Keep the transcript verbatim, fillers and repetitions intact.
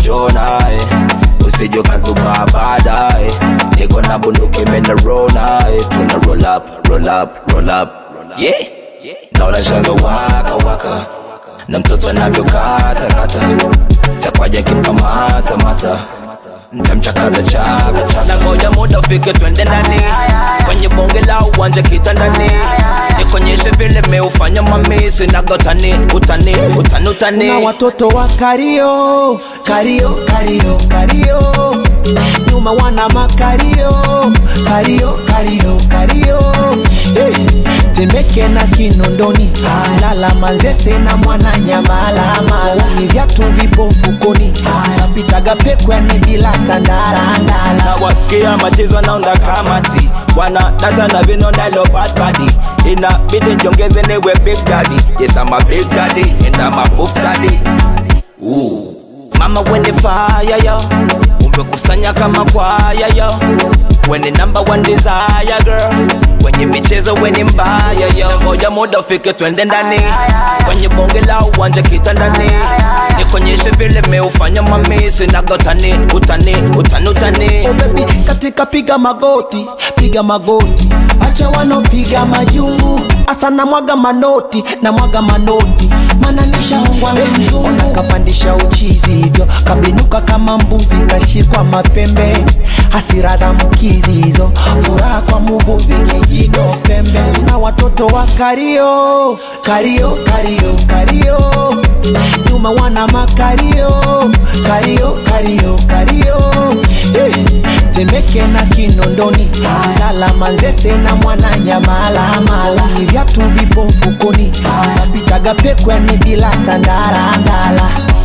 Jona eh. Usijo kazuka baadaye. Niko na bunduki mena roll nae. Tuna roll up, roll up, roll up. Yeah. Naona shanga waka waka. Na mtoto anavyo kata kata. Takwaja kimpa mata mata. Ntamchakaza chaka chaka. Na ngoja muda ufike twende ndani. Kwenye bonge la uwanja kitandani. Nikonyeshe vile meufanya mami. Sinaga utani, utani, utani, utani. Na watoto wa kario, kario, kario, kario. Nyuma wana makario, kario, kario, kario. Hey. Temeke na Kinondoni, lala Manzese na mwana Nyamala mala. Ni vyatu vipo mfukoni, napitaga pekwe ni bila tandala ndala. Na wasikia machezo naunda kamati. Wana data na vino nalo bad body. Ina bidi njongeze newe big daddy. Yes I'm a big daddy and I'm a buff daddy. Ooh. Mama when the fire yo, umekusanya kama kwaya yo. When the number one desire girl, when you michezo when you mbaya yo. Ngoja muda ufike twende ndani. When you bonge la uwanja kitandani. Nikonyeshe vile meufanya mami. Sinaga utani, utani, utani, utani. Oh baby, katika piga magoti, piga magoti. Acha wano piga majungu. Asa na mwaga manoti, na mwaga manoti. Mana nisha hongwa mzungu. Ona kapandisha uchizi hivyo. Kabinuka kama mbuzi kashikwa mapembe. Hasira za mkizi hizo. Furaha kwa muvuvi kijino pembe. Na watoto wa kario, kario, kario, kario. Nyuma wana makario, kario, kario, kario. Hey. Temeke na Kinondoni, lala Manzese na mwana Nyamala mala. Ni vyatu vipo mfukoni, napitaga pekwe ni bila tandala ndala.